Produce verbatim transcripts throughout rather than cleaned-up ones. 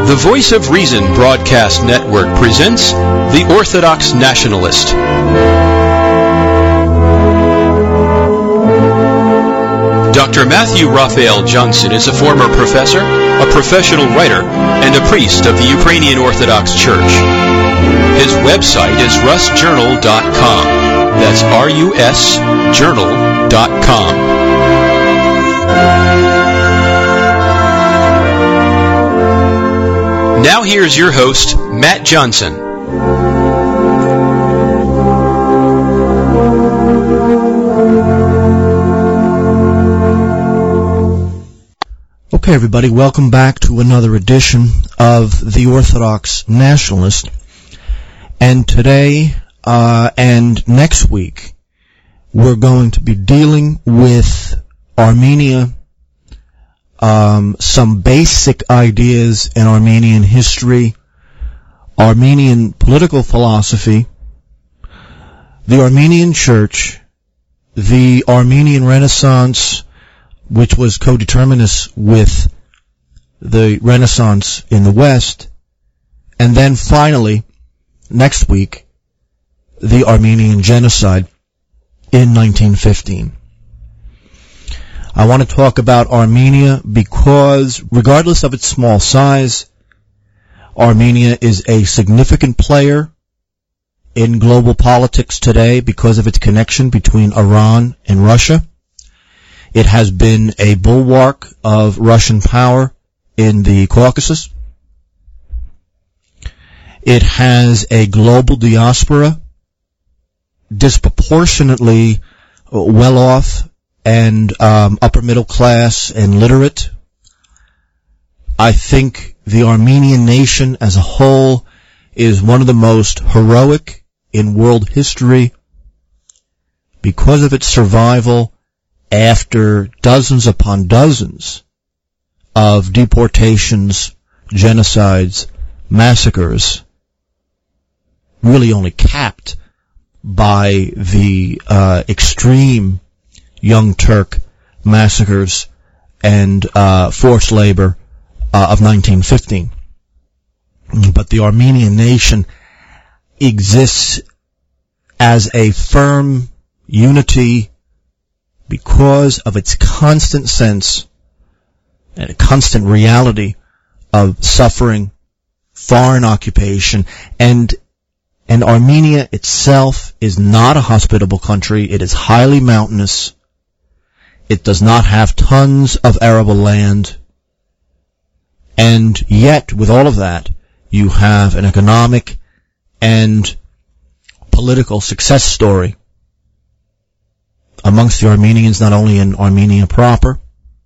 The Voice of Reason Broadcast Network presents The Orthodox Nationalist. Doctor Matthew Raphael Johnson is a former professor, a professional writer, and a priest of the Ukrainian Orthodox Church. His website is rus journal dot com. That's R U S journal dot com. Now here's your host, Matt Johnson. Okay, everybody, welcome back to another edition of The Orthodox Nationalist. And today uh, and next week, we're going to be dealing with Armenia, um, some basic ideas in Armenian history, Armenian political philosophy, the Armenian Church, the Armenian Renaissance, which was codeterminous with the Renaissance in the West, and then finally, next week, the Armenian Genocide in nineteen fifteen. I want to talk about Armenia because, regardless of its small size, Armenia is a significant player in global politics today because of its connection between Iran and Russia. It has been a bulwark of Russian power in the Caucasus. It has a global diaspora, disproportionately well off and um, upper middle class and literate. I think the Armenian nation as a whole is one of the most heroic in world history because of its survival after dozens upon dozens of deportations, genocides, massacres, really only capped by the uh, extreme Young Turk massacres and uh, forced labor uh, of nineteen fifteen. But the Armenian nation exists as a firm unity because of its constant sense and a constant reality of suffering, foreign occupation, and and Armenia itself is not a hospitable country. It is highly mountainous. It does not have tons of arable land. And yet, with all of that, you have an economic and political success story amongst the Armenians, not only in Armenia proper,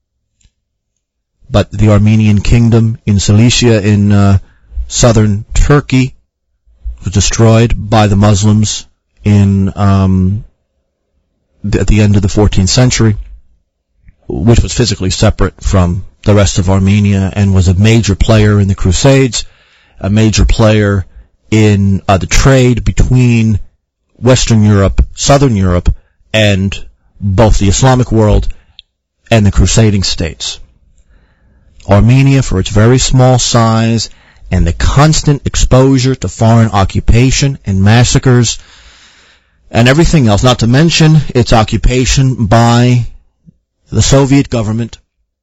but the Armenian kingdom in Cilicia in uh, southern Turkey was destroyed by the Muslims in um, at the end of the fourteenth century, which was physically separate from the rest of Armenia and was a major player in the Crusades, a major player in uh, the trade between Western Europe, Southern Europe, and both the Islamic world and the crusading states. Armenia, for its very small size and the constant exposure to foreign occupation and massacres and everything else, not to mention its occupation by the Soviet government,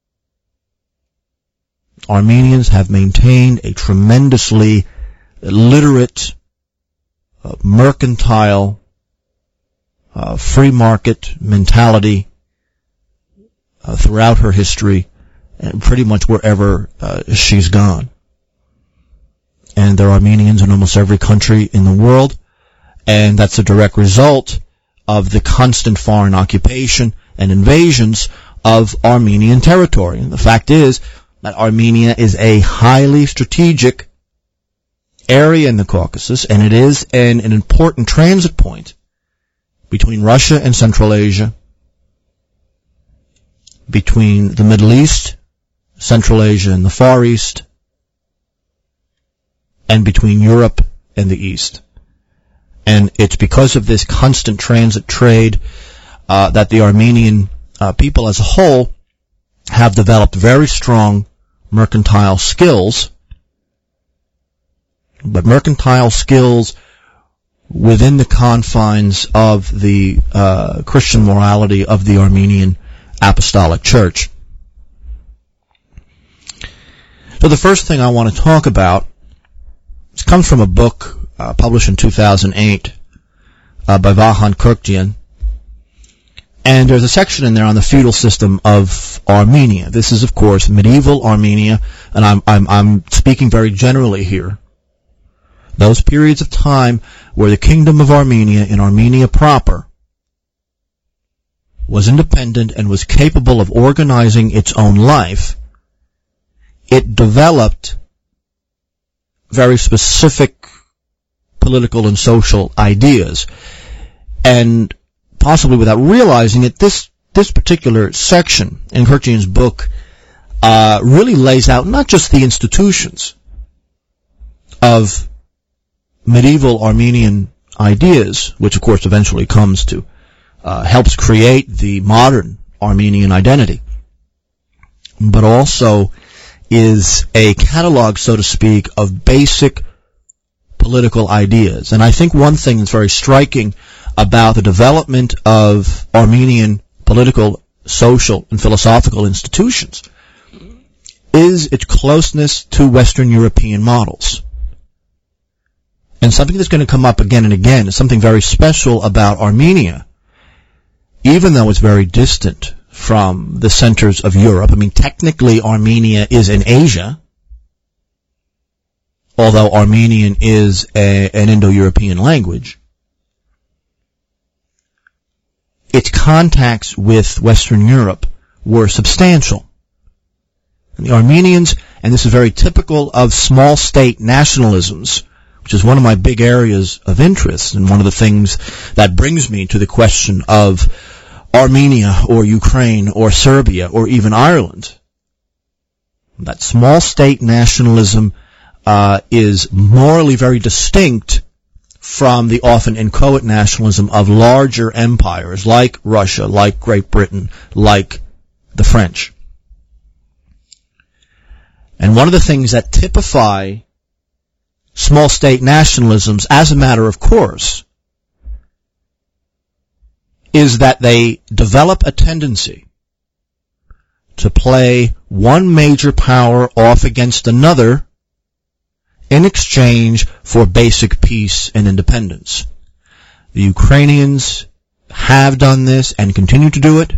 Armenians have maintained a tremendously literate, uh, mercantile, uh, free market mentality uh, throughout her history and pretty much wherever uh, she's gone. And there are Armenians in almost every country in the world, and that's a direct result of the constant foreign occupation and invasions of Armenian territory. And the fact is that Armenia is a highly strategic area in the Caucasus, and it is an, an important transit point between Russia and Central Asia, between the Middle East, Central Asia and the Far East, and between Europe and the East. And it's because of this constant transit trade uh, that the Armenian uh, people as a whole have developed very strong mercantile skills but mercantile skills within the confines of the uh, Christian morality of the Armenian Apostolic Church. So the first thing I want to talk about comes from a book uh, published in two thousand eight uh, by Vahan Kurkjian. And there's a section in there on the feudal system of Armenia. This is, of course, medieval Armenia, and I'm, I'm, I'm speaking very generally here. Those periods of time where the kingdom of Armenia in Armenia proper was independent and was capable of organizing its own life, it developed very specific political and social ideas. And possibly without realizing it, this this particular section in Kurkjian's book uh, really lays out not just the institutions of medieval Armenian ideas, which of course eventually comes to uh, helps create the modern Armenian identity, but also is a catalog, so to speak, of basic political ideas. And I think one thing that's very striking about the development of Armenian political, social, and philosophical institutions is its closeness to Western European models. And something that's going to come up again and again is something very special about Armenia, even though it's very distant from the centers of Europe. I mean, technically Armenia is in Asia, although Armenian is a, an Indo-European language. Its contacts with Western Europe were substantial. And the Armenians, and this is very typical of small state nationalisms, which is one of my big areas of interest, and one of the things that brings me to the question of Armenia or Ukraine or Serbia or even Ireland. That small state nationalism uh, is morally very distinct from the often inchoate nationalism of larger empires like Russia, like Great Britain, like the French. And one of the things that typify small state nationalisms as a matter of course is that they develop a tendency to play one major power off against another in exchange for basic peace and independence. The Ukrainians have done this and continue to do it.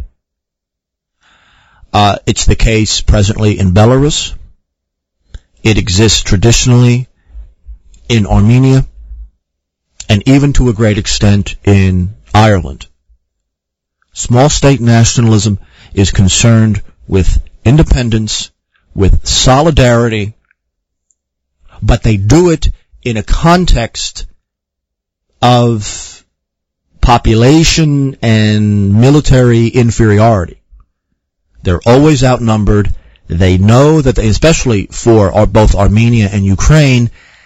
Uh, it's the case presently in Belarus. It exists traditionally in Armenia, and even to a great extent in Ireland. Small state nationalism is concerned with independence, with solidarity, but they do it in a context of population and military inferiority. They're always outnumbered. They know that they, especially for both Armenia and Ukraine,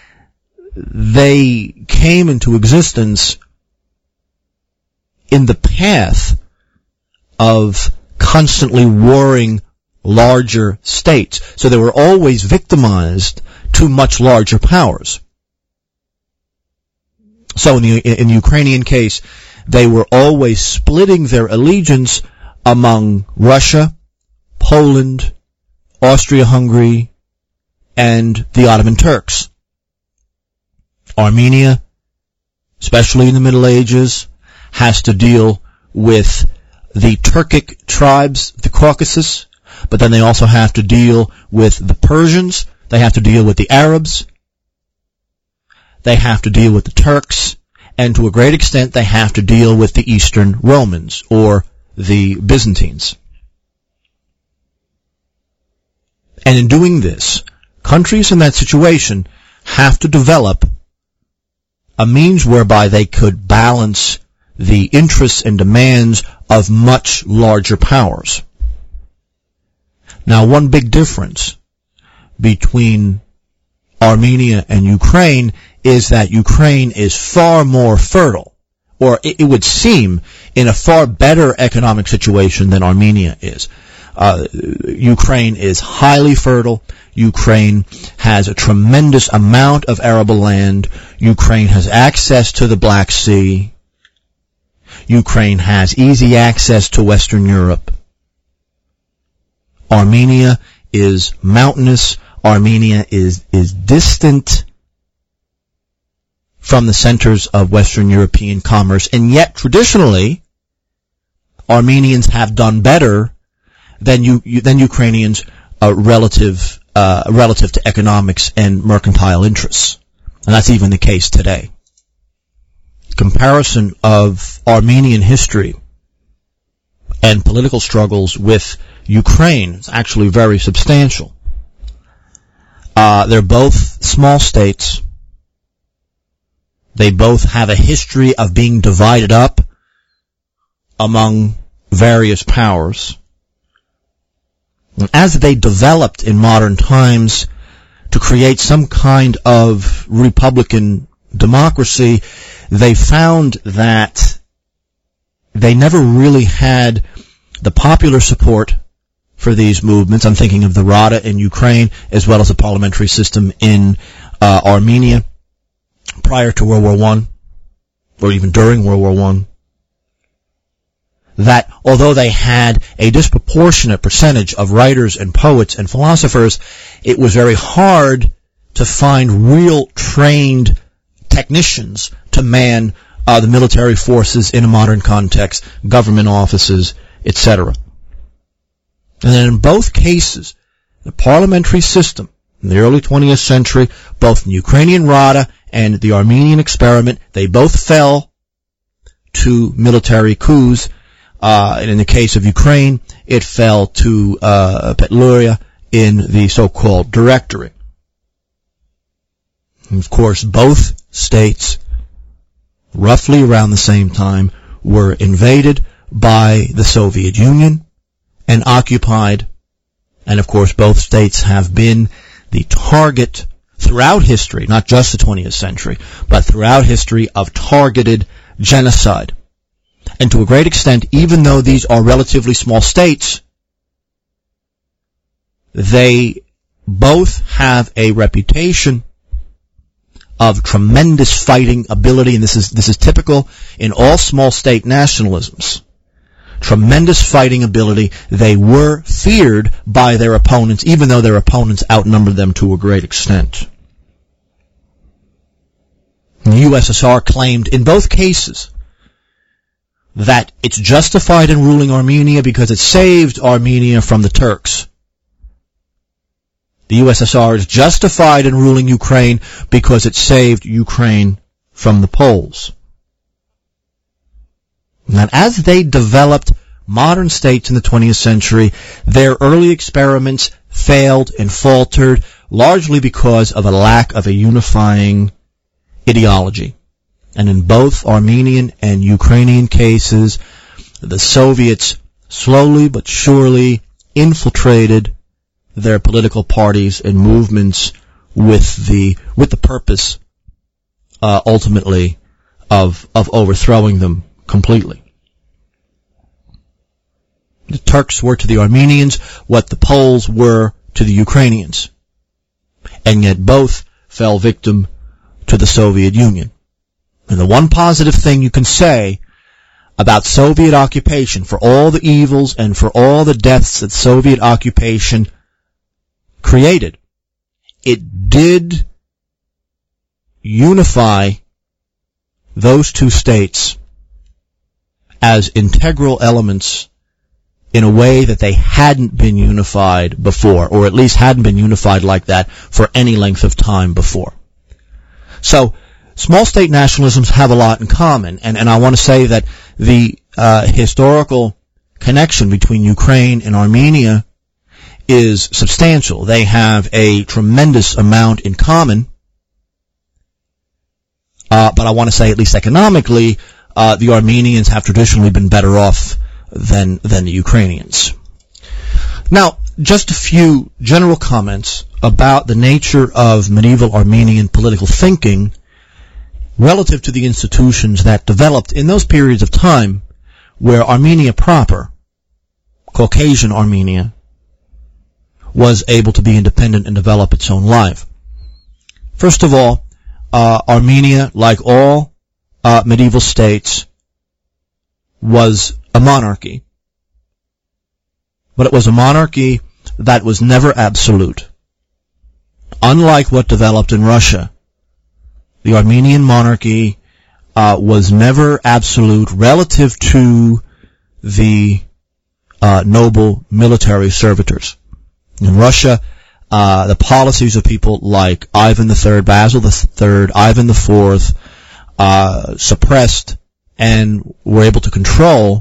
they came into existence in the path of constantly warring larger states. So they were always victimized to much larger powers. So in the, in the Ukrainian case, they were always splitting their allegiance among Russia, Poland, Austria-Hungary, and the Ottoman Turks. Armenia, especially in the Middle Ages, has to deal with the Turkic tribes of the Caucasus, but then they also have to deal with the Persians, they have to deal with the Arabs, they have to deal with the Turks, and to a great extent they have to deal with the Eastern Romans, or the Byzantines. And in doing this, countries in that situation have to develop a means whereby they could balance the interests and demands of much larger powers. Now, one big difference between Armenia and Ukraine is that Ukraine is far more fertile, or it, it would seem in a far better economic situation than Armenia is. Uh, Ukraine is highly fertile. Ukraine has a tremendous amount of arable land. Ukraine has access to the Black Sea. Ukraine has easy access to Western Europe. Armenia is mountainous. Armenia is, is distant from the centers of Western European commerce, and yet traditionally, Armenians have done better than you, than Ukrainians uh, relative uh, relative to economics and mercantile interests, and that's even the case today. Comparison of Armenian history and political struggles with Ukraine is actually very substantial. Uh, they're both small states. They both have a history of being divided up among various powers. And as they developed in modern times to create some kind of republican democracy, they found that they never really had the popular support for these movements. I'm thinking of the Rada in Ukraine, as well as the parliamentary system in uh, Armenia prior to World War One, or even during World War One. That although they had a disproportionate percentage of writers and poets and philosophers, it was very hard to find real trained technicians to man uh, the military forces in a modern context, government offices, et cetera. And then in both cases, the parliamentary system in the early twentieth century, both the Ukrainian Rada and the Armenian experiment, they both fell to military coups. Uh, and in the case of Ukraine, it fell to uh, Petliura in the so-called Directory. And of course, both states, roughly around the same time, were invaded by the Soviet Union and occupied. And of course, both states have been the target throughout history, not just the twentieth century, but throughout history, of targeted genocide. And to a great extent, even though these are relatively small states, they both have a reputation of tremendous fighting ability, and this is this is typical in all small state nationalisms. Tremendous fighting ability. They were feared by their opponents, even though their opponents outnumbered them to a great extent. The U S S R claimed in both cases that it's justified in ruling Armenia because it saved Armenia from the Turks. The U S S R is justified in ruling Ukraine because it saved Ukraine from the Poles. And as they developed modern states in the twentieth century, their early experiments failed and faltered, largely because of a lack of a unifying ideology. And in both Armenian and Ukrainian cases, the Soviets slowly but surely infiltrated their political parties and movements with the with the purpose, uh, ultimately, of of overthrowing them completely. The Turks were to the Armenians what the Poles were to the Ukrainians, and yet both fell victim to the Soviet Union. And the one positive thing you can say about Soviet occupation, for all the evils and for all the deaths that Soviet occupation created, it did unify those two states as integral elements in a way that they hadn't been unified before, or at least hadn't been unified like that for any length of time before. So, small state nationalisms have a lot in common, and, and I want to say that the uh, historical connection between Ukraine and Armenia is substantial. They have a tremendous amount in common, uh, but I want to say, at least economically, uh, the Armenians have traditionally been better off than than the Ukrainians. Now, just a few general comments about the nature of medieval Armenian political thinking relative to the institutions that developed in those periods of time where Armenia proper, Caucasian Armenia, was able to be independent and develop its own life. First of all, uh, Armenia, like all uh, medieval states, was a monarchy. But it was a monarchy that was never absolute. Unlike what developed in Russia, the Armenian monarchy uh, was never absolute relative to the uh, noble military servitors. In Russia, uh, the policies of people like Ivan the Third, Basil the Third, Ivan the Fourth, uh, suppressed and were able to control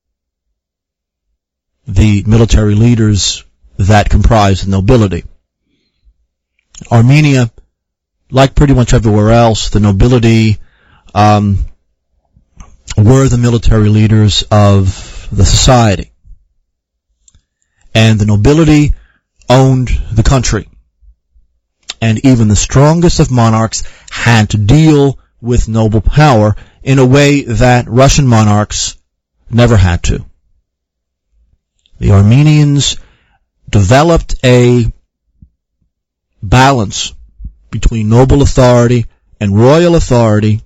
the military leaders that comprised the nobility. Armenia, like pretty much everywhere else, the nobility um, were the military leaders of the society. And the nobility owned the country. And even the strongest of monarchs had to deal with noble power in a way that Russian monarchs never had to. The Armenians developed a balance between noble authority and royal authority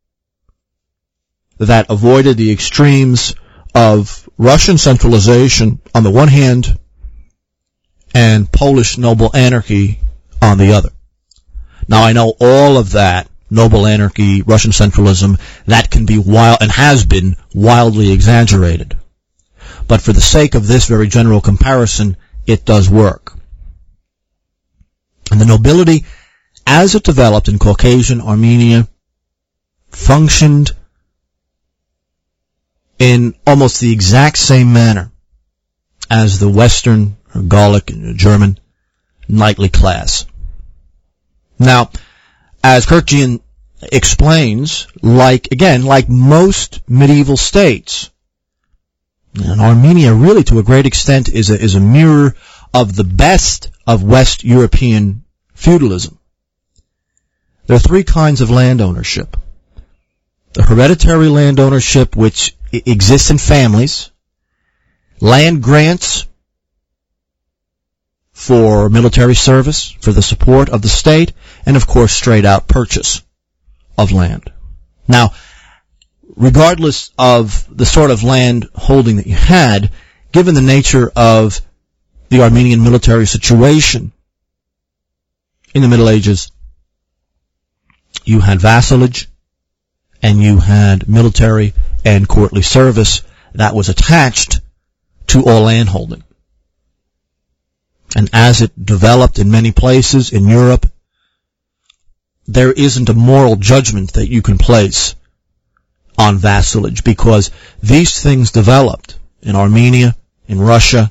that avoided the extremes of Russian centralization on the one hand and Polish noble anarchy on the other. Now, I know all of that, noble anarchy, Russian centralism, that can be wild and has been wildly exaggerated. But for the sake of this very general comparison, it does work. And the nobility, as it developed in Caucasian Armenia, functioned in almost the exact same manner as the Western or Gallic and German knightly class. Now, as Kurkjian explains, like, again, like most medieval states, and Armenia really to a great extent is a, is a mirror of the best of West European feudalism. There are three kinds of land ownership. The hereditary land ownership, which exists in families, land grants for military service, for the support of the state, and of course straight out purchase of land. Now, regardless of the sort of land holding that you had, given the nature of the Armenian military situation in the Middle Ages, you had vassalage and you had military and courtly service that was attached to all land holding. And as it developed in many places in Europe, there isn't a moral judgment that you can place on vassalage, because these things developed in Armenia, in Russia,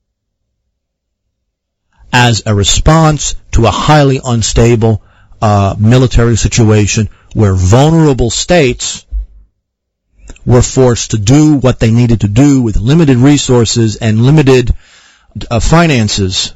as a response to a highly unstable uh, military situation where vulnerable states were forced to do what they needed to do with limited resources and limited uh, finances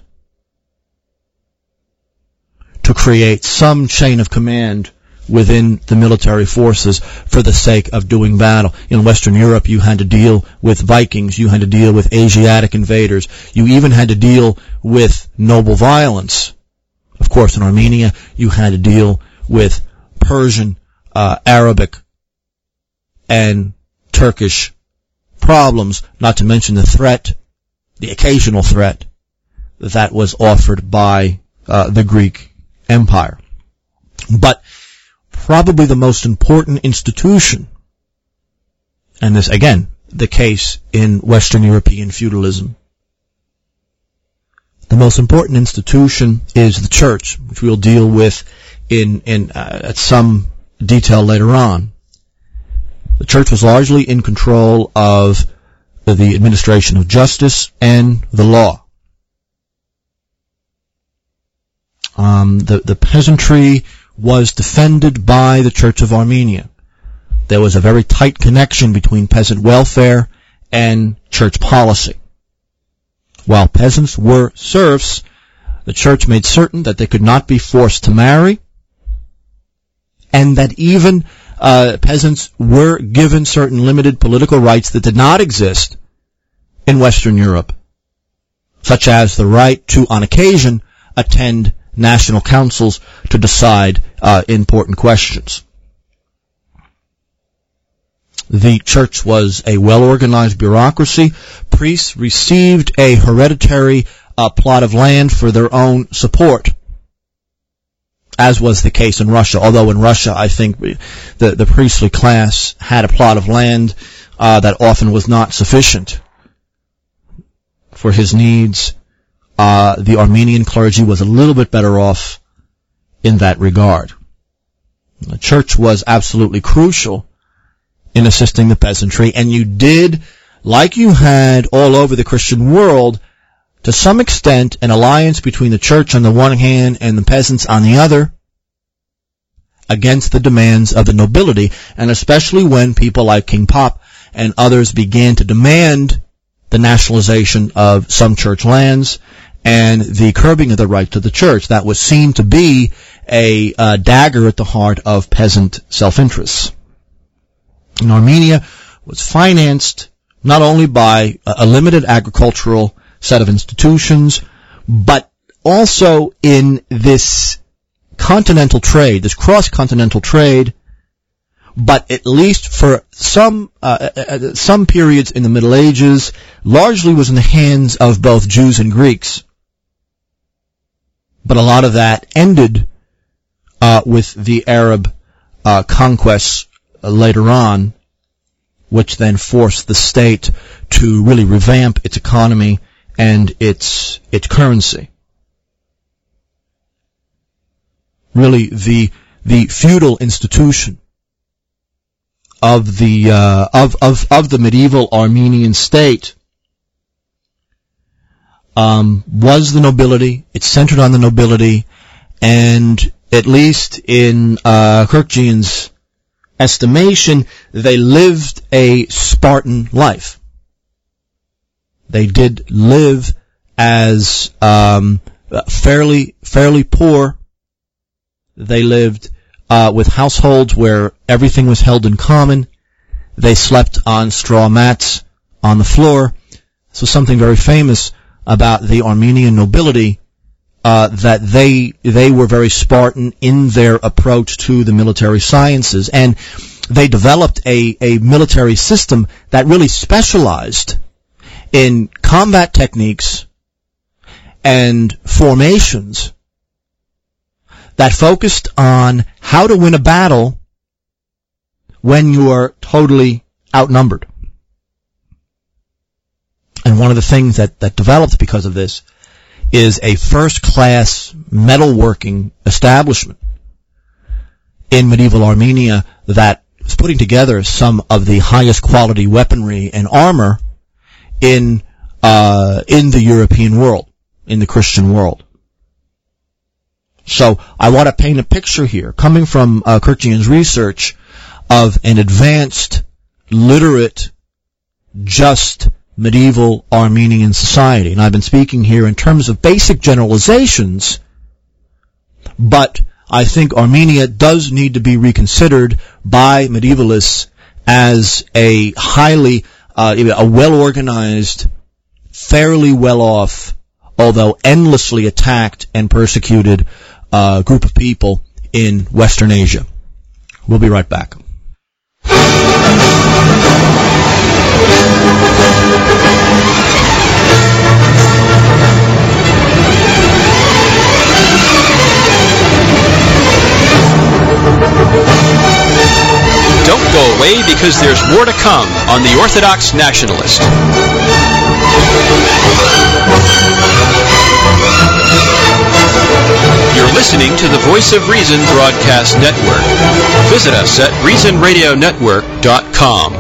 to create some chain of command within the military forces for the sake of doing battle. In Western Europe, you had to deal with Vikings, you had to deal with Asiatic invaders, you even had to deal with noble violence. Of course, in Armenia, you had to deal with Persian, uh, Arabic, and Turkish problems, not to mention the threat, the occasional threat, that was offered by uh, the Greek Empire. But probably the most important institution, and this, again, the case in Western European feudalism, the most important institution is the church, which we'll deal with in, in uh, at some detail later on. The church was largely in control of the administration of justice and the law. Um, the, the peasantry was defended by the Church of Armenia. There was a very tight connection between peasant welfare and church policy. While peasants were serfs, the church made certain that they could not be forced to marry, and that even uh, peasants were given certain limited political rights that did not exist in Western Europe such as the right to, on occasion, attend national councils to decide uh, important questions. The church was a well-organized bureaucracy. Priests received a hereditary uh, plot of land for their own support, as was the case in Russia. Although in Russia, I think the, the priestly class had a plot of land uh, that often was not sufficient for his needs. Uh, the Armenian clergy was a little bit better off in that regard. The church was absolutely crucial in assisting the peasantry, and you did, like you had all over the Christian world, to some extent, an alliance between the church on the one hand and the peasants on the other, against the demands of the nobility, and especially when people like King Pop and others began to demand the nationalization of some church lands and the curbing of the right to the church. That was seen to be a uh, dagger at the heart of peasant self-interests. And Armenia was financed not only by a limited agricultural set of institutions, but also in this continental trade, this cross-continental trade, but at least for some uh, uh, some periods in the Middle Ages, largely was in the hands of both Jews and Greeks. But a lot of that ended uh, with the Arab uh, conquests uh, later on, which then forced the state to really revamp its economy and its its currency. Really, the the feudal institution of the uh, of of of the medieval Armenian state um, was the nobility. It centered on the nobility, and at least in uh, Kirkjian's estimation, they lived a Spartan life. They did live as um, fairly fairly poor. They lived uh, with households where everything was held in common. They slept on straw mats on the floor. So something very famous about the Armenian nobility, uh, that they they were very Spartan in their approach to the military sciences, and they developed a, a military system that really specialized in combat techniques and formations that focused on how to win a battle when you are totally outnumbered. And one of the things that, that developed because of this is a first-class metalworking establishment in medieval Armenia that was putting together some of the highest quality weaponry and armor in uh, in the European world, in the Christian world. So I want to paint a picture here, coming from uh, Kirkjian's research, of an advanced, literate, just medieval Armenian society. And I've been speaking here in terms of basic generalizations, but I think Armenia does need to be reconsidered by medievalists as a highly, uh, a well-organized, fairly well-off, although endlessly attacked and persecuted uh, group of people in Western Asia. We'll be right back. Don't go away, because there's more to come on The Orthodox Nationalist. You're listening to the Voice of Reason Broadcast Network. Visit us at reason radio network dot com.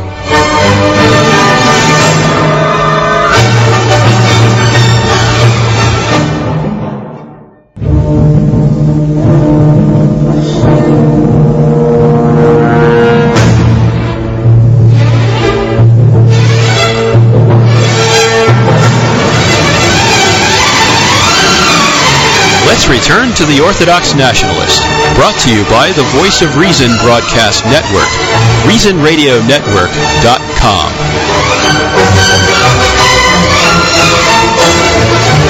Let's return to the Orthodox Nationalist, brought to you by the Voice of Reason Broadcast Network, reason radio network dot com.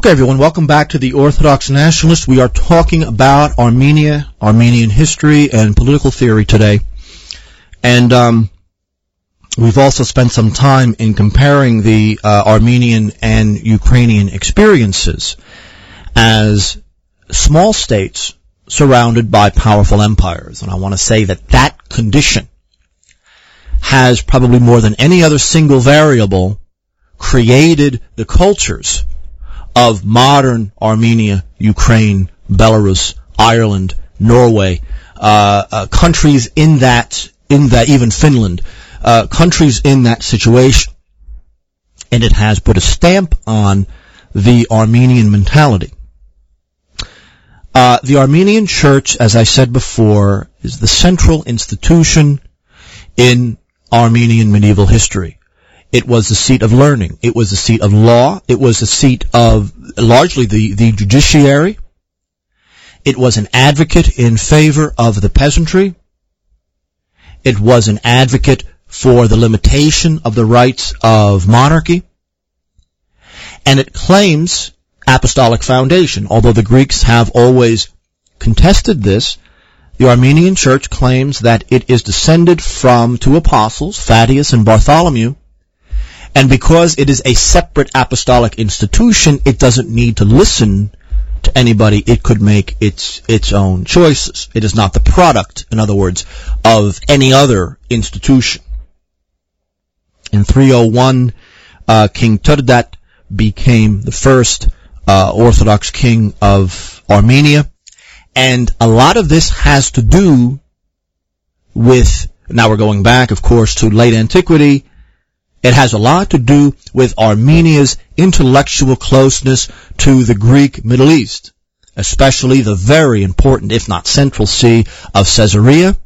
Okay, everyone, welcome back to the Orthodox Nationalist. We are talking about Armenia, Armenian history, and political theory today. And um, we've also spent some time in comparing the uh, Armenian and Ukrainian experiences as small states surrounded by powerful empires. And I want to say that that condition has probably more than any other single variable created the cultures of modern Armenia, Ukraine, Belarus, Ireland, Norway, uh, uh, countries in that, in that, even Finland, uh, countries in that situation. And it has put a stamp on the Armenian mentality. Uh, the Armenian Church, as I said before, is the central institution in Armenian medieval history. It was the seat of learning. It was the seat of law. It was the seat of largely the, the judiciary. It was an advocate in favor of the peasantry. It was an advocate for the limitation of the rights of monarchy. And it claims apostolic foundation. Although the Greeks have always contested this, the Armenian Church claims that it is descended from two apostles, Thaddeus and Bartholomew, and because it is a separate apostolic institution, it doesn't need to listen to anybody. It could make its its own choices. It is not the product, in other words, of any other institution. In three oh one, uh, King Turdat became the first uh, Orthodox king of Armenia. And a lot of this has to do with, now we're going back, of course, to late antiquity. It has a lot to do with Armenia's intellectual closeness to the Greek Middle East, especially the very important, if not central, see of Caesarea,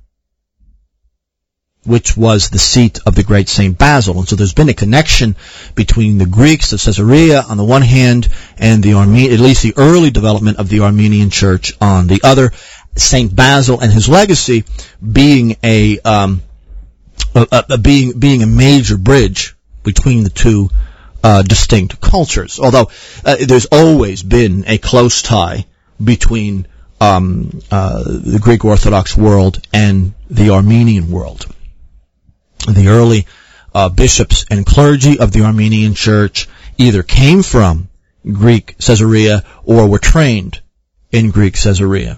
which was the seat of the great Saint Basil. And so there's been a connection between the Greeks of Caesarea on the one hand and the Arme- at least the early development of the Armenian Church on the other. Saint Basil and his legacy being a um, Uh, uh, being being a major bridge between the two uh, distinct cultures. Although uh, there's always been a close tie between um, uh, the Greek Orthodox world and the Armenian world. The early uh, bishops and clergy of the Armenian Church either came from Greek Caesarea or were trained in Greek Caesarea.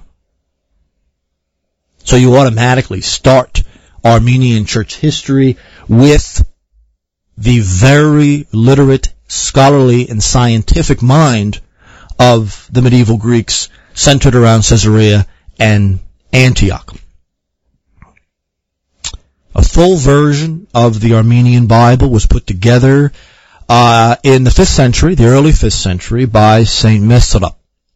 So you automatically start Armenian Church history with the very literate, scholarly, and scientific mind of the medieval Greeks centered around Caesarea and Antioch. A full version of the Armenian Bible was put together uh, in the fifth century, the early fifth century, by Saint Mesrop.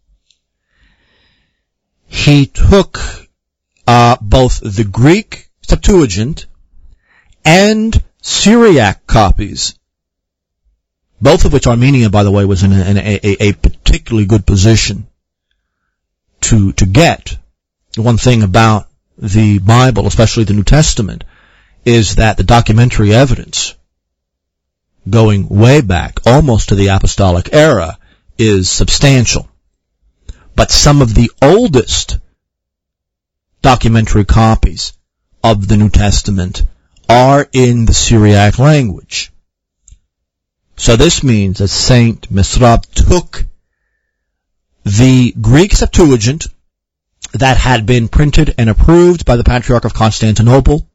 He took uh, both the Greek Septuagint and Syriac copies, both of which Armenia, by the way, was in a, in a, a particularly good position to to get. One thing about the Bible, especially the New Testament, is that the documentary evidence going way back, almost to the apostolic era, is substantial. But some of the oldest documentary copies of the New Testament are in the Syriac language. So this means that Saint Mesrop took the Greek Septuagint that had been printed and approved by the Patriarch of Constantinople,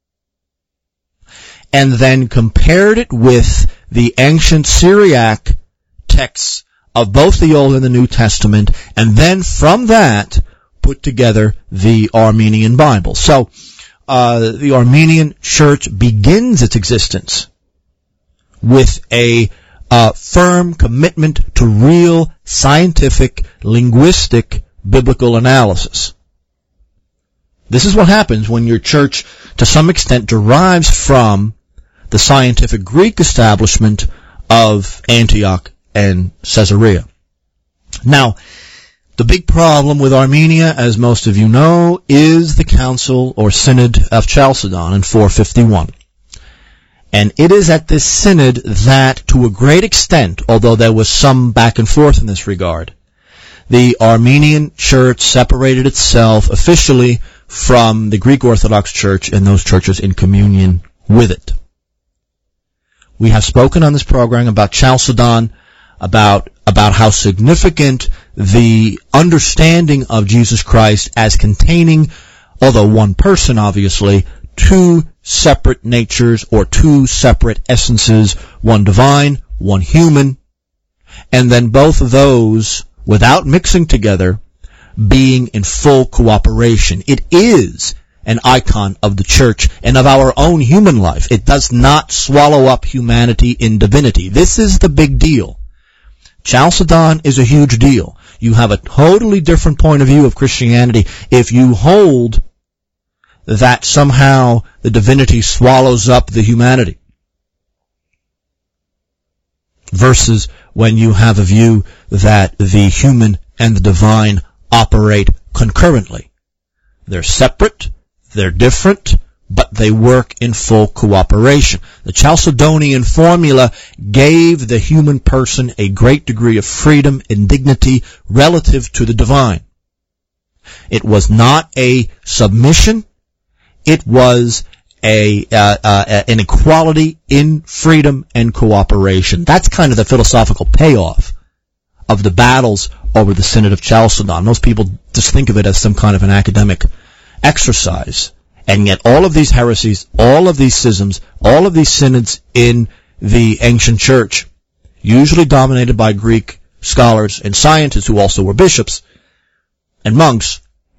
and then compared it with the ancient Syriac texts of both the Old and the New Testament, and then from that put together the Armenian Bible. So Uh, the Armenian Church begins its existence with a uh, firm commitment to real scientific, linguistic, biblical analysis. This is what happens when your church, to some extent, derives from the scientific Greek establishment of Antioch and Caesarea. Now, the big problem with Armenia, as most of you know, is the Council or Synod of Chalcedon in four fifty-one. And it is at this synod that, to a great extent, although there was some back and forth in this regard, the Armenian Church separated itself officially from the Greek Orthodox Church and those churches in communion with it. We have spoken on this program about Chalcedon, about about how significant the understanding of Jesus Christ as containing, although one person obviously, two separate natures or two separate essences, one divine, one human, and then both of those, without mixing together, being in full cooperation. It is an icon of the church and of our own human life. It does not swallow up humanity in divinity. This is the big deal. Chalcedon is a huge deal. You have a totally different point of view of Christianity if you hold that somehow the divinity swallows up the humanity, versus when you have a view that the human and the divine operate concurrently. They're separate, they're different, but they work in full cooperation. The Chalcedonian formula gave the human person a great degree of freedom and dignity relative to the divine. It was not a submission, it was a uh, uh, an equality in freedom and cooperation. That's kind of the philosophical payoff of the battles over the Synod of Chalcedon. Most people just think of it as some kind of an academic exercise. And yet all of these heresies, all of these schisms, all of these synods in the ancient church, usually dominated by Greek scholars and scientists who also were bishops and monks,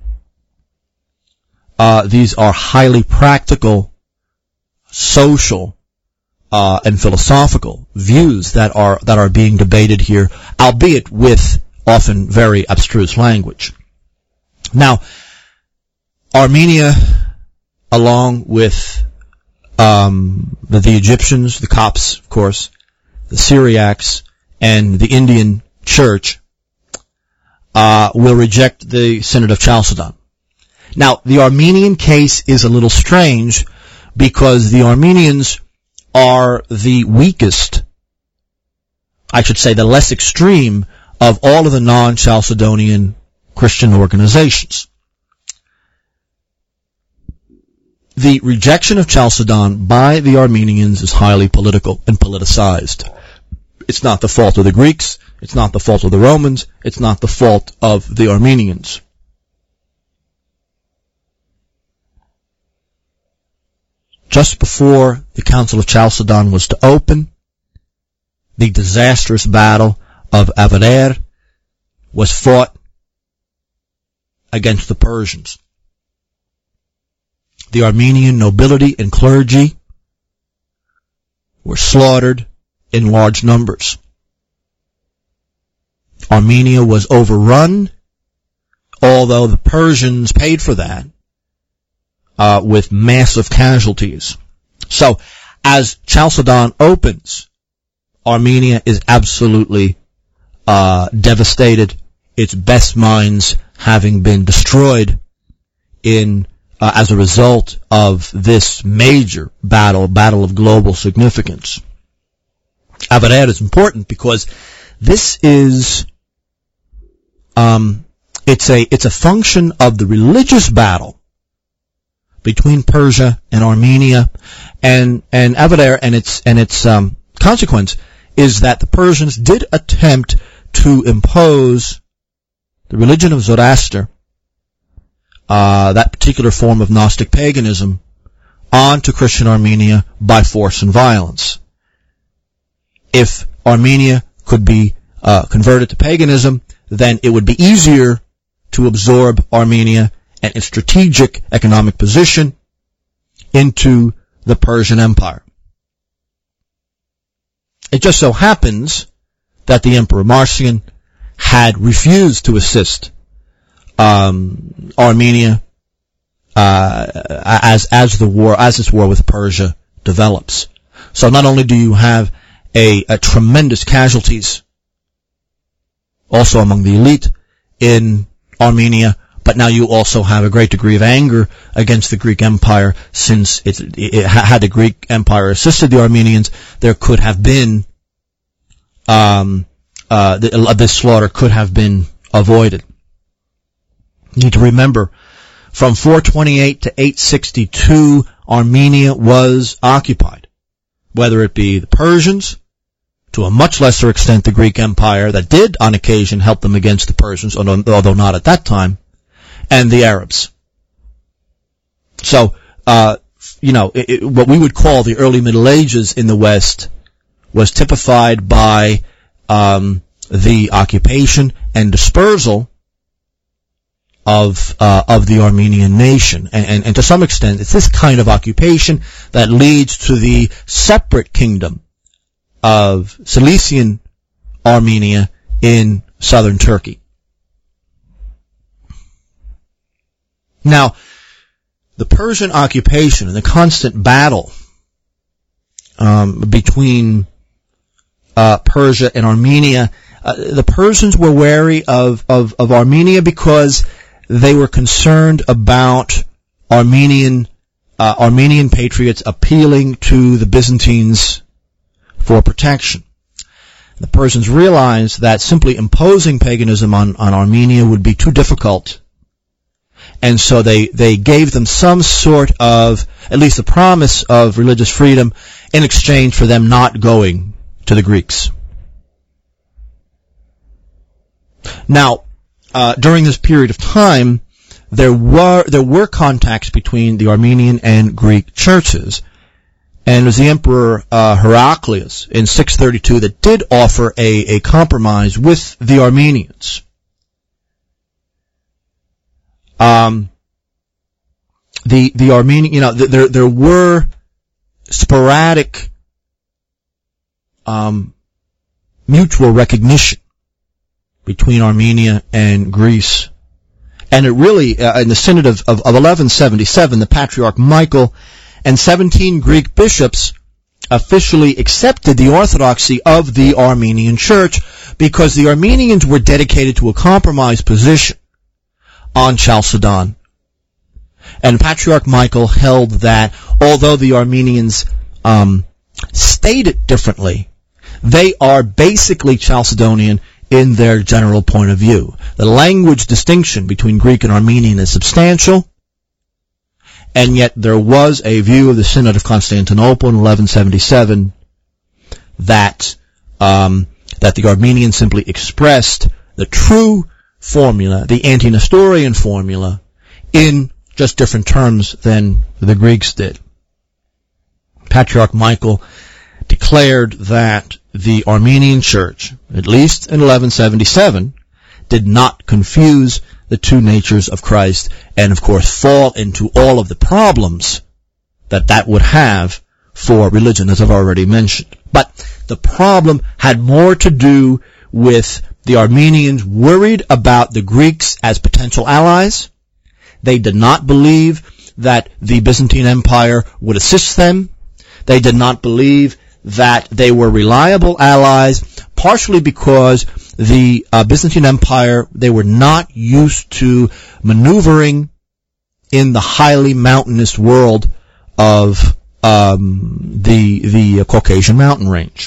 uh, these are highly practical, social, uh, and philosophical views that are, that are being debated here, albeit with often very abstruse language. Now, Armenia, along with um, the, the Egyptians, the Copts, of course, the Syriacs, and the Indian Church, uh, will reject the Synod of Chalcedon. Now, the Armenian case is a little strange because the Armenians are the weakest, I should say the less extreme, of all of the non-Chalcedonian Christian organizations. The rejection of Chalcedon by the Armenians is highly political and politicized. It's not the fault of the Greeks, it's not the fault of the Romans, it's not the fault of the Armenians. Just before the Council of Chalcedon was to open, the disastrous battle of Avader was fought against the Persians. The Armenian nobility and clergy were slaughtered in large numbers. Armenia was overrun, although the Persians paid for that uh, with massive casualties. So, as Chalcedon opens, Armenia is absolutely uh, devastated, its best minds having been destroyed in Uh, as a result of this major battle, battle of global significance. Avader is important because this is, um, it's a, it's a function of the religious battle between Persia and Armenia, and, and Avader and its, and its, um, consequence is that the Persians did attempt to impose the religion of Zoroaster, Uh, that particular form of Gnostic paganism, onto Christian Armenia by force and violence. If Armenia could be uh, converted to paganism, then it would be easier to absorb Armenia and its strategic economic position into the Persian Empire. It just so happens that the Emperor Marcian had refused to assist Um, Armenia uh, as as the war as this war with Persia develops. So not only do you have a, a tremendous casualties also among the elite in Armenia, but now you also have a great degree of anger against the Greek Empire, since it, it, had the Greek Empire assisted the Armenians, there could have been, um, uh, the, this slaughter could have been avoided. You need to remember, from four twenty-eight to eight sixty-two, Armenia was occupied, whether it be the Persians, to a much lesser extent the Greek Empire that did on occasion help them against the Persians, although not at that time, and the Arabs. So, uh, you know, it, it, what we would call the early Middle Ages in the West was typified by um, the occupation and dispersal of uh, of the Armenian nation, and, and, and to some extent, it's this kind of occupation that leads to the separate kingdom of Cilician Armenia in southern Turkey. Now, the Persian occupation and the constant battle um, between uh, Persia and Armenia, uh, the Persians were wary of, of, of Armenia because they were concerned about Armenian uh, Armenian patriots appealing to the Byzantines for protection. The Persians realized that simply imposing paganism on, on Armenia would be too difficult, and so they, they gave them some sort of, at least the promise of religious freedom in exchange for them not going to the Greeks. Now, uh, during this period of time, there were, there were contacts between the Armenian and Greek churches. And it was the Emperor uh, Heraclius in six thirty-two that did offer a, a compromise with the Armenians. Um, the the Armenian, you know, th- there there were sporadic um, mutual recognition between Armenia and Greece, and it really uh, in the Synod of, of, of eleven seventy-seven, the Patriarch Michael and seventeen Greek bishops officially accepted the orthodoxy of the Armenian Church because the Armenians were dedicated to a compromised position on Chalcedon. And Patriarch Michael held that although the Armenians um, state it differently, they are basically Chalcedonian in their general point of view. The language distinction between Greek and Armenian is substantial, and yet there was a view of the Synod of Constantinople in eleven seventy-seven that um, that the Armenians simply expressed the true formula, the anti-Nestorian formula, in just different terms than the Greeks did. Patriarch Michael declared that the Armenian Church, at least in eleven seventy-seven, did not confuse the two natures of Christ, and of course fall into all of the problems that that would have for religion, as I've already mentioned. But the problem had more to do with the Armenians worried about the Greeks as potential allies. They did not believe that the Byzantine Empire would assist them. They did not believe that they were reliable allies, partially because the uh, Byzantine Empire, they were not used to maneuvering in the highly mountainous world of um, the the Caucasian mountain range.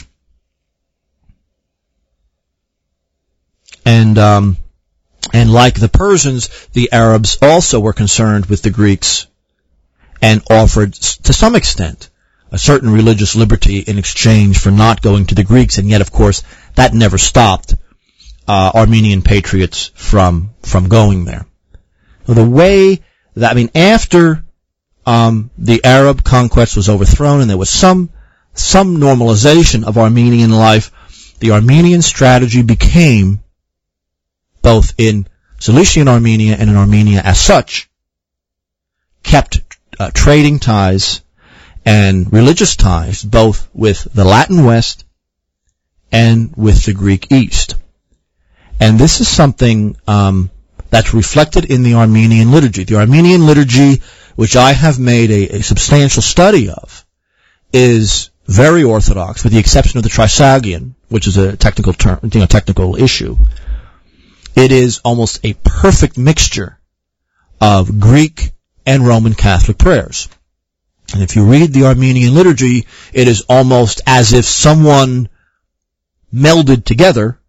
And um, and like the Persians, the Arabs also were concerned with the Greeks and offered, to some extent, a certain religious liberty in exchange for not going to the Greeks, and yet, of course, that never stopped uh, Armenian patriots from from going there. Well, the way that, I mean, after um, the Arab conquest was overthrown and there was some some normalization of Armenian life, the Armenian strategy became, both in Cilician Armenia and in Armenia as such, kept uh, trading ties and religious ties, both with the Latin West and with the Greek East. And this is something um, that's reflected in the Armenian liturgy. The Armenian liturgy, which I have made a, a substantial study of, is very orthodox, with the exception of the Trisagion, which is a technical term, you know, technical issue. It is almost a perfect mixture of Greek and Roman Catholic prayers. And if you read the Armenian liturgy, it is almost as if someone melded together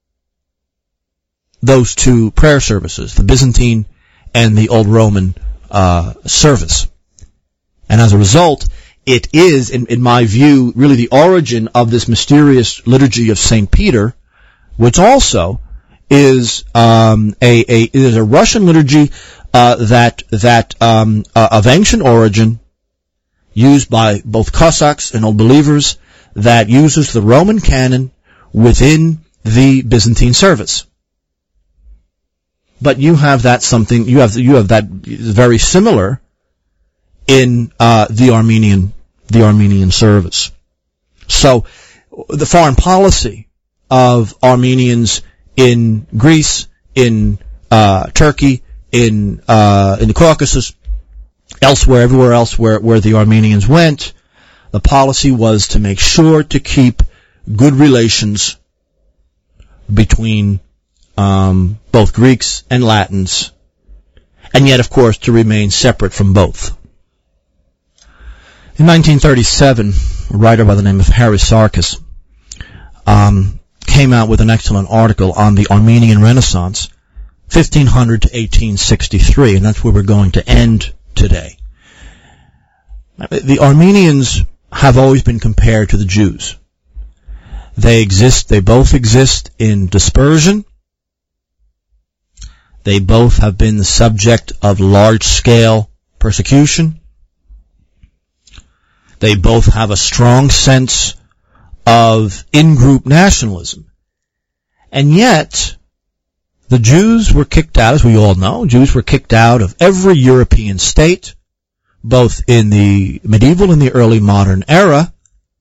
those two prayer services, the Byzantine and the Old Roman uh, service. And as a result, it is, in, in my view, really the origin of this mysterious liturgy of Saint Peter, which also is um, a, a is a Russian liturgy uh, that that um, uh, of ancient origin, used by both Cossacks and Old Believers, that uses the Roman canon within the Byzantine service. But you have that something you have you have that very similar in uh, the Armenian the Armenian service. So the foreign policy of Armenians in Greece, in uh, Turkey, in uh, in the Caucasus, elsewhere, everywhere else where where the Armenians went, the policy was to make sure to keep good relations between um, both Greeks and Latins, and yet, of course, to remain separate from both. In nineteen thirty-seven, a writer by the name of Harry Sarkis um, came out with an excellent article on the Armenian Renaissance, fifteen hundred to eighteen sixty-three, and that's where we're going to end today. The Armenians have always been compared to the Jews. They exist, they both exist in dispersion. They both have been the subject of large-scale persecution. They both have a strong sense of in-group nationalism. And yet, the Jews were kicked out, as we all know. Jews were kicked out of every European state, both in the medieval and the early modern era,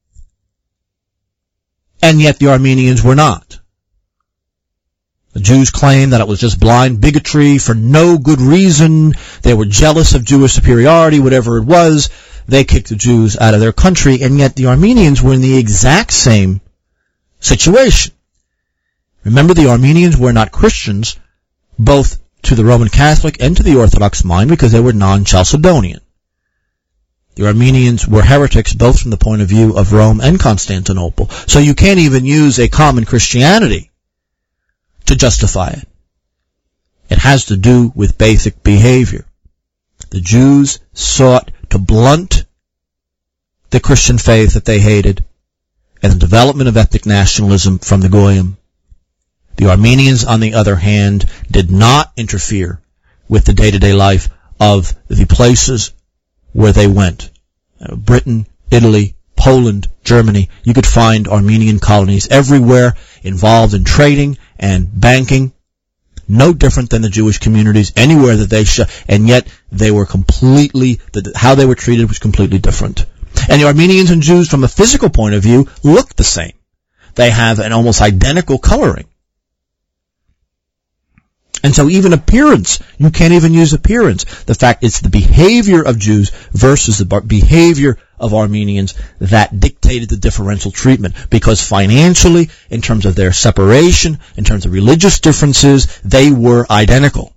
and yet the Armenians were not. The Jews claimed that it was just blind bigotry for no good reason. They were jealous of Jewish superiority, whatever it was. They kicked the Jews out of their country, and yet the Armenians were in the exact same situation. Remember, the Armenians were not Christians, both to the Roman Catholic and to the Orthodox mind, because they were non-Chalcedonian. The Armenians were heretics both from the point of view of Rome and Constantinople. So you can't even use a common Christianity to justify it. It has to do with basic behavior. The Jews sought to blunt the Christian faith that they hated and the development of ethnic nationalism from the Goyim. The Armenians, on the other hand, did not interfere with the day-to-day life of the places where they went. Uh, Britain, Italy, Poland, Germany. You could find Armenian colonies everywhere involved in trading and banking. No different than the Jewish communities anywhere that they sh- and yet they were completely, the, how they were treated was completely different. And the Armenians and Jews from a physical point of view look the same. They have an almost identical coloring. And so even appearance, you can't even use appearance. The fact it's the behavior of Jews versus the behavior of Armenians that dictated the differential treatment. Because financially, in terms of their separation, in terms of religious differences, they were identical.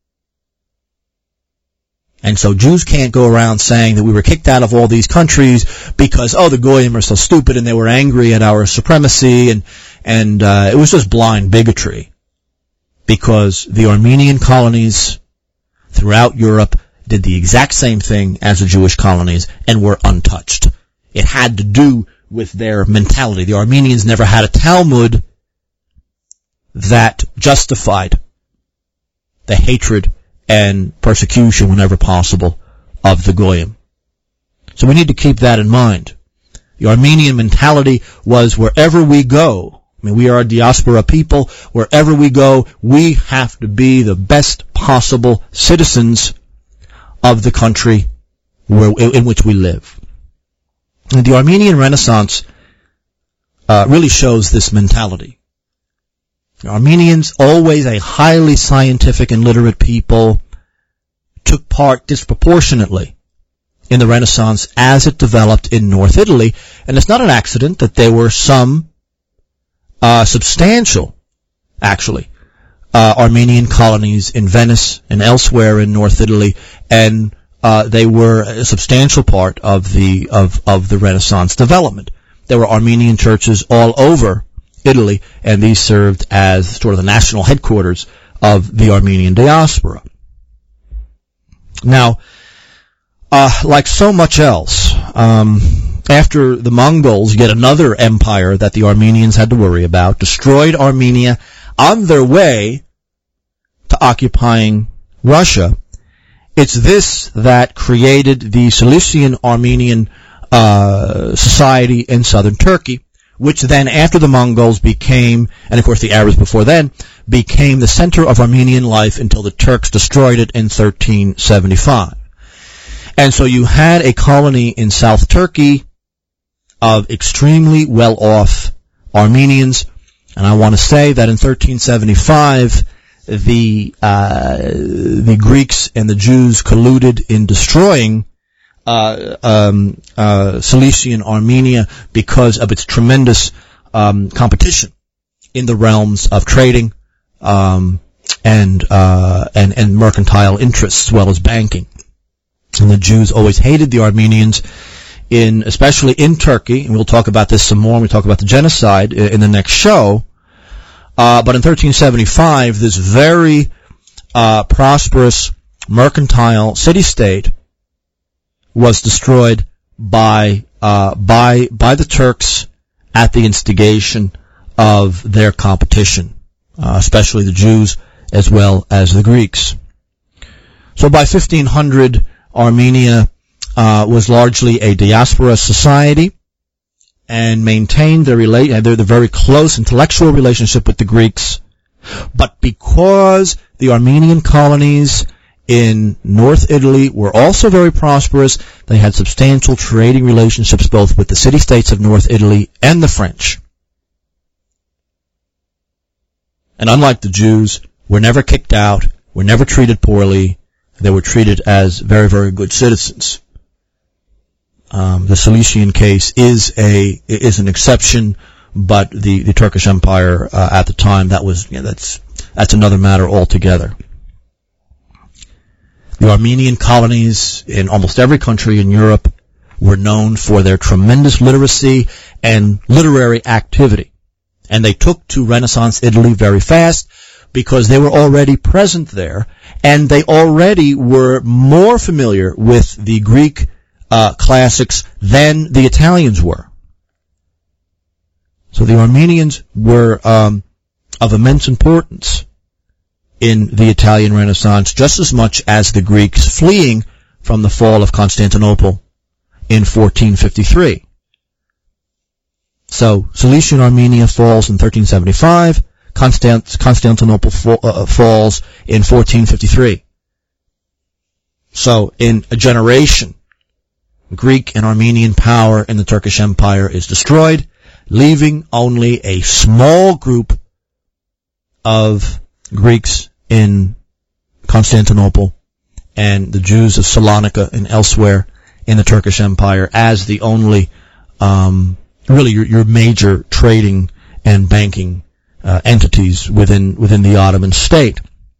And so Jews can't go around saying that we were kicked out of all these countries because, oh, the Goyim are so stupid and they were angry at our supremacy and, and, uh, it was just blind bigotry. Because the Armenian colonies throughout Europe did the exact same thing as the Jewish colonies and were untouched. It had to do with their mentality. The Armenians never had a Talmud that justified the hatred and persecution whenever possible of the Goyim. So we need to keep that in mind. The Armenian mentality was wherever we go, I mean, we are a diaspora people. Wherever we go, we have to be the best possible citizens of the country where, in which we live. And the Armenian Renaissance uh, really shows this mentality. The Armenians, always a highly scientific and literate people, took part disproportionately in the Renaissance as it developed in North Italy. And it's not an accident that there were some Uh, substantial, actually, uh, Armenian colonies in Venice and elsewhere in North Italy, and uh, they were a substantial part of the of of the Renaissance development. There were Armenian churches all over Italy, and these served as sort of the national headquarters of the Armenian diaspora. Now, uh, like so much else, um, after the Mongols, yet another empire that the Armenians had to worry about, destroyed Armenia on their way to occupying Russia, it's this that created the Cilician Armenian uh, society in southern Turkey, which then, after the Mongols became, and of course the Arabs before then, became the center of Armenian life until the Turks destroyed it in thirteen seventy-five. And so you had a colony in South Turkey of extremely well-off Armenians, and I want to say that in thirteen seventy-five, the uh, the Greeks and the Jews colluded in destroying uh, um, uh, Cilician Armenia because of its tremendous um, competition in the realms of trading um, and uh, and and mercantile interests, as well as banking. And the Jews always hated the Armenians, in especially in Turkey, and we'll talk about this some more when we talk about the genocide in the next show. Uh, but in thirteen seventy-five, this very uh, prosperous mercantile city-state was destroyed by uh, by by the Turks at the instigation of their competition, uh, especially the Jews as well as the Greeks. So by fifteen hundred, Armenia uh, was largely a diaspora society and maintained their, rela- their, their very close intellectual relationship with the Greeks. But because the Armenian colonies in North Italy were also very prosperous, they had substantial trading relationships both with the city-states of North Italy and the French. And unlike the Jews, were never kicked out, were never treated poorly. They were treated as very, very good citizens. Um, the Cilician case is a is an exception, but the, the Turkish Empire uh, at the time, that was you know, that's that's another matter altogether. The Armenian colonies in almost every country in Europe were known for their tremendous literacy and literary activity, and they took to Renaissance Italy very fast, because they were already present there, and they already were more familiar with the Greek uh, classics than the Italians were. So the Armenians were um, of immense importance in the Italian Renaissance, just as much as the Greeks fleeing from the fall of Constantinople in fourteen fifty-three. So Cilician Armenia falls in thirteen seventy-five. Constant, Constantinople fall, uh, falls in fourteen fifty-three. So in a generation, Greek and Armenian power in the Turkish Empire is destroyed, leaving only a small group of Greeks in Constantinople and the Jews of Salonika and elsewhere in the Turkish Empire as the only, um, really your, your major trading and banking Uh, entities within within the Ottoman state.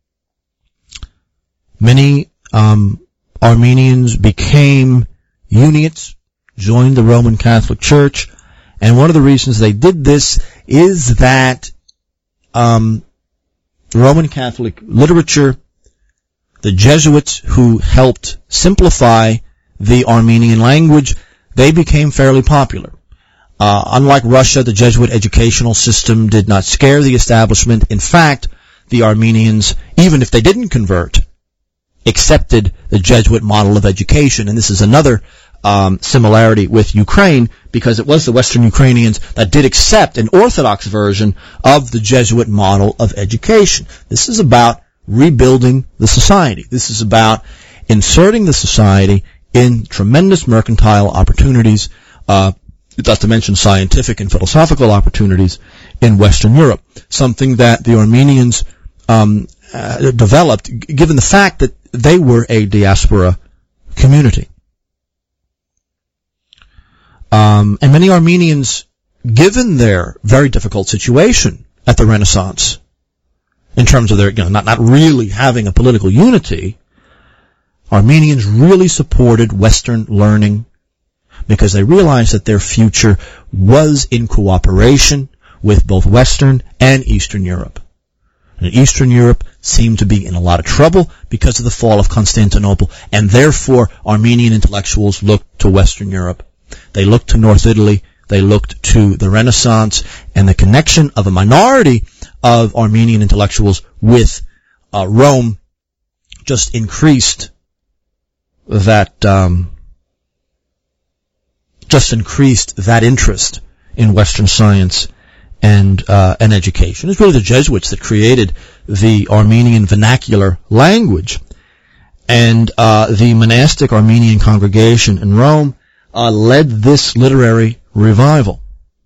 Many um, Armenians became Uniates, joined the Roman Catholic Church, and one of the reasons they did this is that um, Roman Catholic literature, the Jesuits who helped simplify the Armenian language, they became fairly popular. Uh, unlike Russia, the Jesuit educational system did not scare the establishment. In fact, the Armenians, even if they didn't convert, accepted the Jesuit model of education. And this is another um, similarity with Ukraine, because it was the Western Ukrainians that did accept an Orthodox version of the Jesuit model of education. This is about rebuilding the society. This is about inserting the society in tremendous mercantile opportunities, uh, not to mention scientific and philosophical opportunities in Western Europe, something that the Armenians um, uh, developed, g- given the fact that they were a diaspora community. Um, and many Armenians, given their very difficult situation at the Renaissance, in terms of their, you know, not, not really having a political unity, Armenians really supported Western learning because they realized that their future was in cooperation with both Western and Eastern Europe. And Eastern Europe seemed to be in a lot of trouble because of the fall of Constantinople, and therefore Armenian intellectuals looked to Western Europe. They looked to North Italy, they looked to the Renaissance, and the connection of a minority of Armenian intellectuals with uh, Rome just increased that um, just increased that interest in Western science and uh, and education. It's really the Jesuits that created the Armenian vernacular language, and uh, the monastic Armenian congregation in Rome uh, led this literary revival.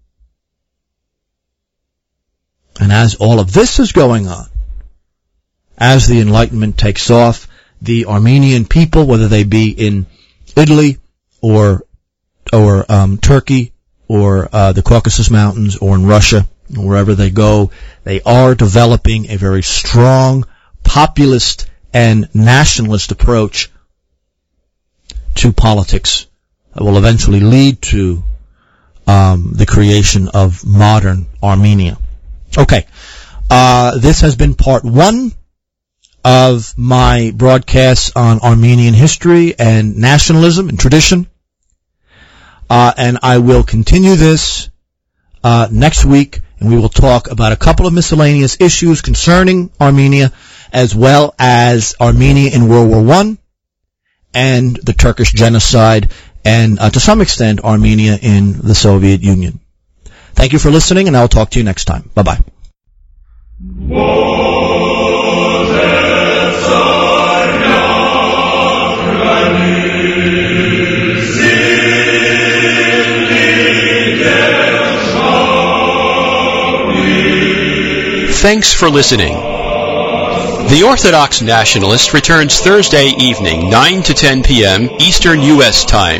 And as all of this is going on, as the Enlightenment takes off, the Armenian people, whether they be in Italy or or um, Turkey or uh, the Caucasus Mountains or in Russia, wherever they go, they are developing a very strong populist and nationalist approach to politics that will eventually lead to um, the creation of modern Armenia. Okay, uh, this has been part one of my broadcasts on Armenian history and nationalism and tradition. Uh, and I will continue this uh, next week, and we will talk about a couple of miscellaneous issues concerning Armenia, as well as Armenia in World War One and the Turkish genocide, and uh, to some extent Armenia in the Soviet Union. Thank you for listening, and I'll talk to you next time. Bye-bye. Thanks for listening. The Orthodox Nationalist returns Thursday evening, nine to ten p.m. Eastern U S time.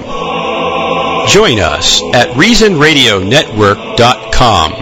Join us at reason radio network dot com.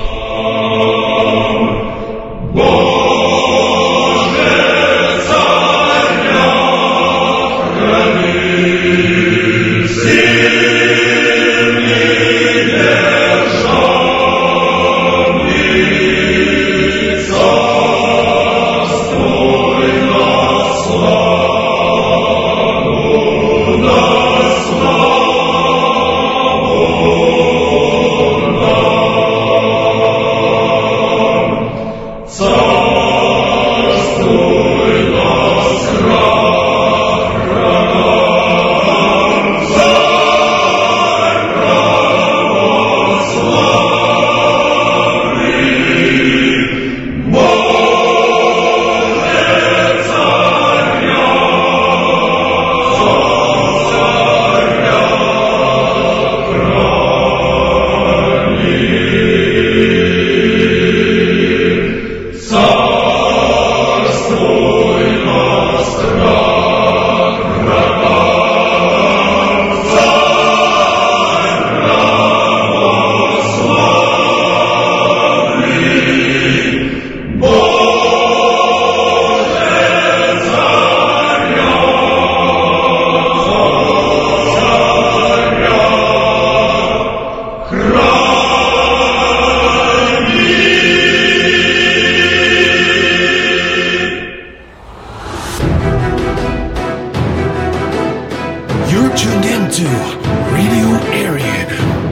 You're tuned into Radio Arian.